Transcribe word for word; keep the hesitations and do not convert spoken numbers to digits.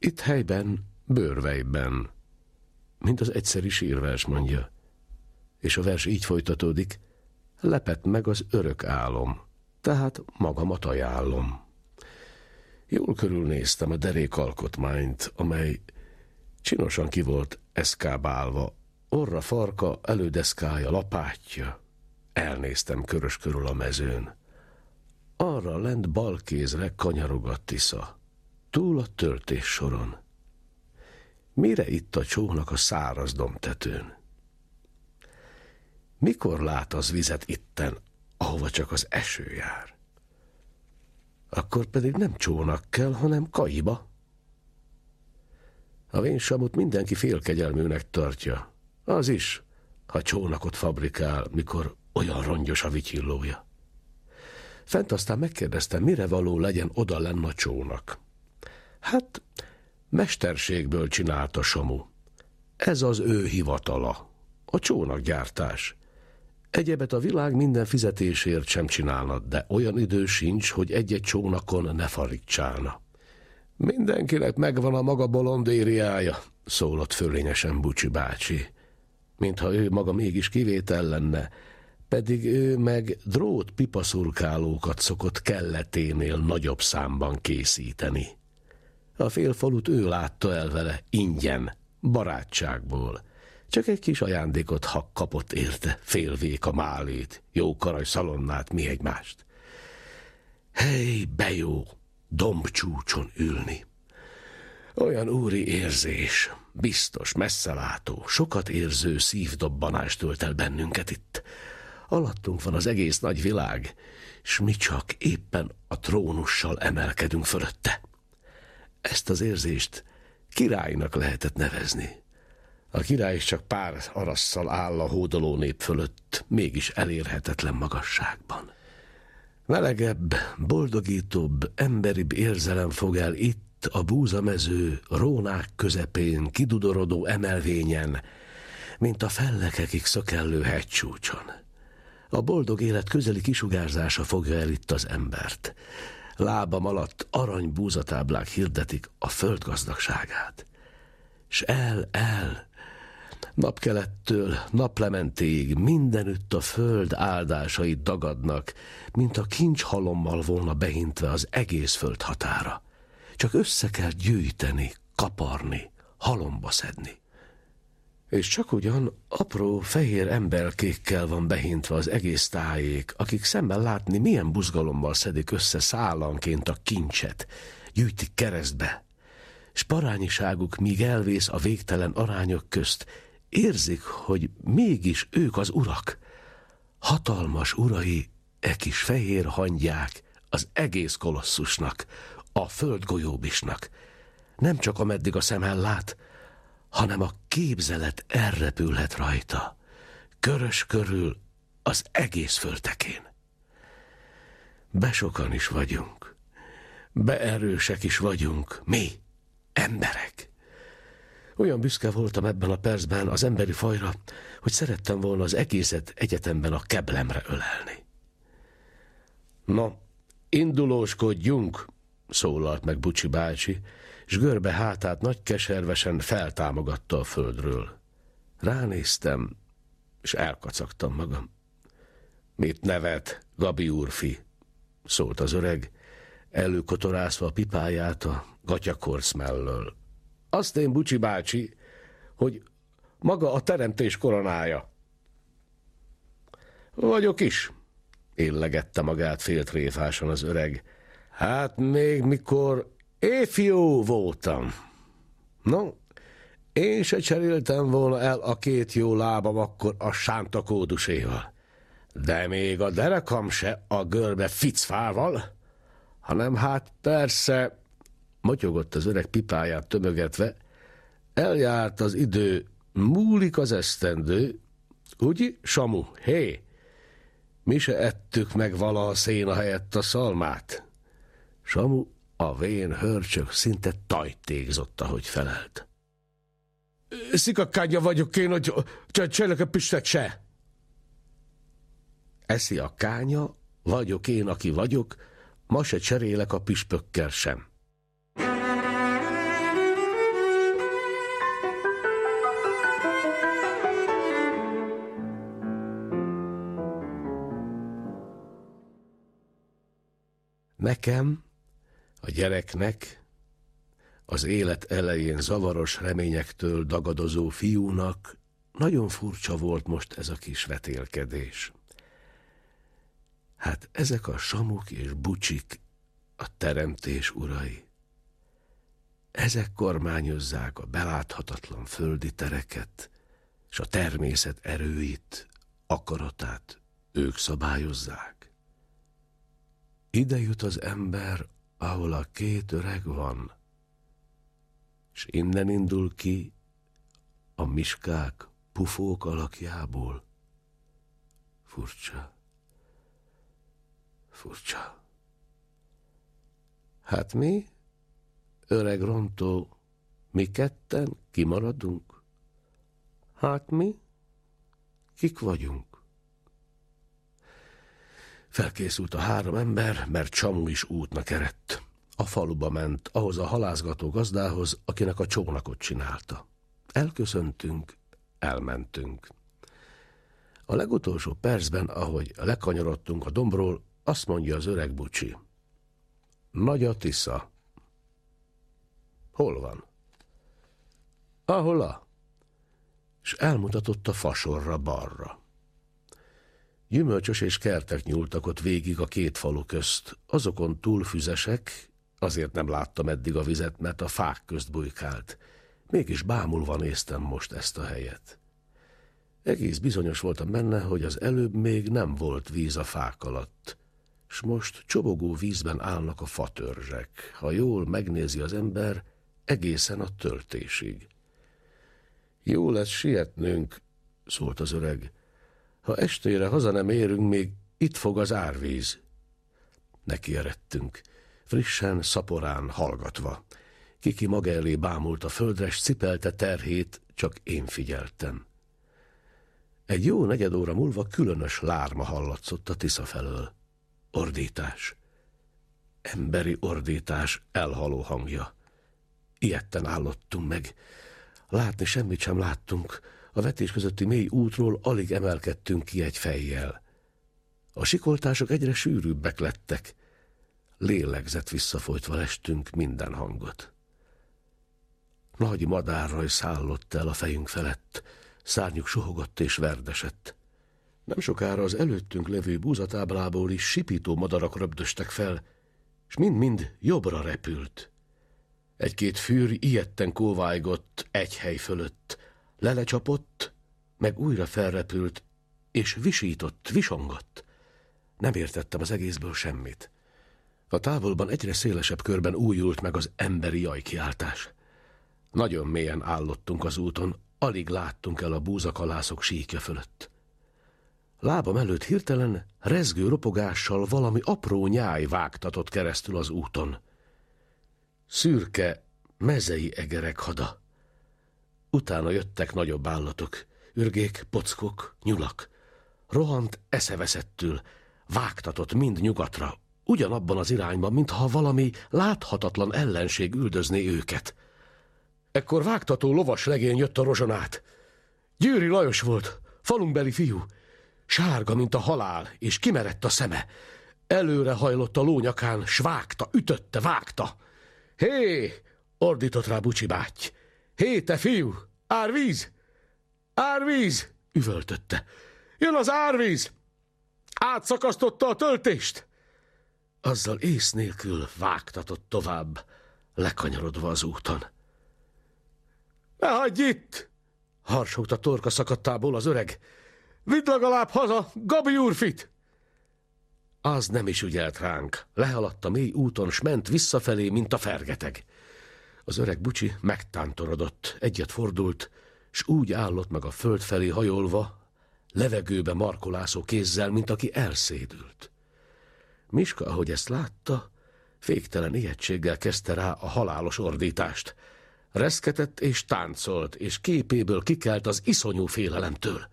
Itt helyben, bőrvejben, mint az egyszeri sírvers mondja. És a vers így folytatódik: lepett meg az örök álom, tehát magamat ajánlom. Jól körülnéztem a derék alkotmányt, amely csinosan ki volt eszkábálva, orra, farka, elődeszkája, lapátja. Elnéztem körös körül a mezőn. Arra lent bal kézre kanyarog a Tisza, túl a töltés soron. Mire itt a csónak a száraz dombtetőn? Mikor lát az vizet itten, ahova csak az eső jár? Akkor pedig nem csónak kell, hanem kaiba. A vénsamot mindenki félkegyelműnek tartja. Az is, ha csónakot fabrikál, mikor olyan rongyos a vityillója. Fent aztán megkérdeztem, mire való legyen oda lenn a csónak. Hát, mesterségből csinálta Samu. Ez az ő hivatala, a csónakgyártás. Egyebet a világ minden fizetésért sem csinálna, de olyan idő sincs, hogy egy-egy csónakon ne farigcsálna. Mindenkinek megvan a maga bolondériája, szólott fölényesen Bucsi bácsi. Mintha ő maga mégis kivétel lenne, pedig ő meg drót pipaszurkálókat szokott kelleténél nagyobb számban készíteni. A félfalut ő látta el vele ingyen, barátságból. Csak egy kis ajándékot, ha kapott érte, félvék a málét, jó karaj szalonnát, mi egymást. Hely, bejó, dombcsúcson ülni. Olyan úri érzés, biztos, messzelátó, sokat érző szívdobbanást tölt el bennünket itt. Alattunk van az egész nagy világ, s mi csak éppen a trónussal emelkedünk fölötte. Ezt az érzést királynak lehetett nevezni. A király is csak pár arasszal áll a hódoló nép fölött, mégis elérhetetlen magasságban. Melegebb, boldogítóbb, emberibb érzelem fog el itt a búzamező, rónák közepén, kidudorodó emelvényen, mint a fellekekig szökellő hegycsúcson. A boldog élet közeli kisugárzása fogja el itt az embert. Lábam alatt arany búzatáblák hirdetik a föld gazdagságát. S el, el, napkelettől naplementéig mindenütt a föld áldásai dagadnak, mint a kincshalommal volna behintve az egész föld határa. Csak össze kell gyűjteni, kaparni, halomba szedni. És csak ugyan apró fehér emberkékkel van behintve az egész tájék, akik szemben látni, milyen buzgalommal szedik össze szállanként a kincset, gyűjtik keresztbe, s parányiságuk, míg elvész a végtelen arányok közt, érzik, hogy mégis ők az urak, hatalmas urai, e kis fehér hangyák az egész kolosszusnak, a földgolyóbisnak, nem csak ameddig a szem ellát, hanem a képzelet elrepülhet rajta, körös körül az egész földtekén. Besokan is vagyunk, beerősek is vagyunk, mi, emberek. Olyan büszke voltam ebben a percben az emberi fajra, hogy szerettem volna az egészet egyetemben a keblemre ölelni. Na, indulóskodjunk, szólalt meg Bucsi bácsi, s görbe hátát nagy keservesen feltámogatta a földről. Ránéztem, és elkacagtam magam. Mit nevet, Gabi úrfi? Szólt az öreg, előkotorászva a pipáját a gatyakorc mellől. Azt én, Bucsi bácsi, hogy maga a teremtés koronája. Vagyok is, illegette magát féltréfásan az öreg. Hát még mikor éjfiú voltam. No, én se cseréltem volna el a két jó lábam akkor a sántakóduséval. De még a derekam se a görbe ficfával, hanem hát persze, motyogott az öreg pipáját tömögetve, eljárt az idő, múlik az esztendő, úgy, Samu, hé, mi se ettük meg vala a széna helyett a szalmát. Samu, a vén hörcsök szinte tajtékzott, ahogy felelt. Szikakánya vagyok én, hogy cserélek a püstet se. Eszi a kánya, vagyok én, aki vagyok, ma se cserélek a püspökkel sem. Nekem, a gyereknek, az élet elején zavaros reményektől dagadozó fiúnak nagyon furcsa volt most ez a kis vetélkedés. Hát ezek a Samuk és Bucsik a teremtés urai. Ezek kormányozzák a beláthatatlan földi tereket, és a természet erőit, akaratát ők szabályozzák. Ide jut az ember, ahol a két öreg van, és innen indul ki a miskák, pufók alakjából. Furcsa, furcsa. Hát mi, öreg rontó, mi ketten kimaradunk? Hát mi, kik vagyunk? Felkészült a három ember, mert Samu is útnak eredt. A faluba ment, ahhoz a halászgató gazdához, akinek a csónakot csinálta. Elköszöntünk, elmentünk. A legutolsó percben, ahogy lekanyarodtunk a dombról, azt mondja az öreg Bucsi. Nagy a Tisza. Hol van? Ahol a? És elmutatott a fasorra balra. Gyümölcsös és kertek nyúltak ott végig a két falu közt. Azokon túl füzesek, azért nem láttam eddig a vizet, mert a fák közt bujkált. Mégis bámulva néztem most ezt a helyet. Egész bizonyos voltam benne, hogy az előbb még nem volt víz a fák alatt, s most csobogó vízben állnak a fatörzsek. Ha jól megnézi az ember, egészen a töltésig. Jó lesz sietnünk, szólt az öreg. Ha estére haza nem érünk, még itt fog az árvíz. Neki eredtünk, frissen, szaporán, hallgatva. Kiki maga elé bámult a földre, s cipelte terhét, csak én figyeltem. Egy jó negyed óra múlva különös lárma hallatszott a Tisza felől. Ordítás. Emberi ordítás elhaló hangja. Ijedten állottunk meg. Látni semmit sem láttunk. A vetés közötti mély útról alig emelkedtünk ki egy fejjel. A sikoltások egyre sűrűbbek lettek. Lélegzet visszafolytva lestünk minden hangot. Nagy madárraj szállott el a fejünk felett, szárnyuk suhogott és verdesett. Nem sokára az előttünk levő búzatáblából is sipító madarak röpdöstek fel, s mind-mind jobbra repült. Egy-két fűr ijedten kóvájgott egy hely fölött, lelecsapott, meg újra felrepült, és visított, visongott. Nem értettem az egészből semmit. A távolban egyre szélesebb körben újult meg az emberi jajkiáltás. Nagyon mélyen állottunk az úton, alig láttunk el a búzakalászok síkja fölött. Lábam előtt hirtelen rezgő ropogással valami apró nyáj vágtatott keresztül az úton. Szürke, mezei egerek hada. Utána jöttek nagyobb állatok, ürgék, pockok, nyulak. Rohant eszeveszettül, vágtatott mind nyugatra, ugyanabban az irányban, mintha valami láthatatlan ellenség üldözné őket. Ekkor vágtató lovas legény jött a rozson át. Győri Lajos volt, falunkbeli fiú. Sárga, mint a halál, és kimerett a szeme. Előre hajlott a lónyakán, s vágta, ütötte, vágta. Hé! Ordított rá Bucsi báty. Hé, te fiú! Árvíz! Árvíz! Üvöltötte. Jön az árvíz! Átszakasztotta a töltést! Azzal ész nélkül vágtatott tovább, lekanyarodva az úton. Ne hagyj itt! Harsogta a torka szakadtából az öreg. Vidd legalább haza Gabi úrfit! Az nem is ügyelt ránk. Lehaladt a mély úton, s ment visszafelé, mint a fergeteg. Az öreg Bucsi megtántorodott, egyet fordult, s úgy állott meg a föld felé hajolva, levegőbe markolászó kézzel, mint aki elszédült. Miska, ahogy ezt látta, féktelen ijegységgel kezdte rá a halálos ordítást. Reszketett és táncolt, és képéből kikelt az iszonyú félelemtől.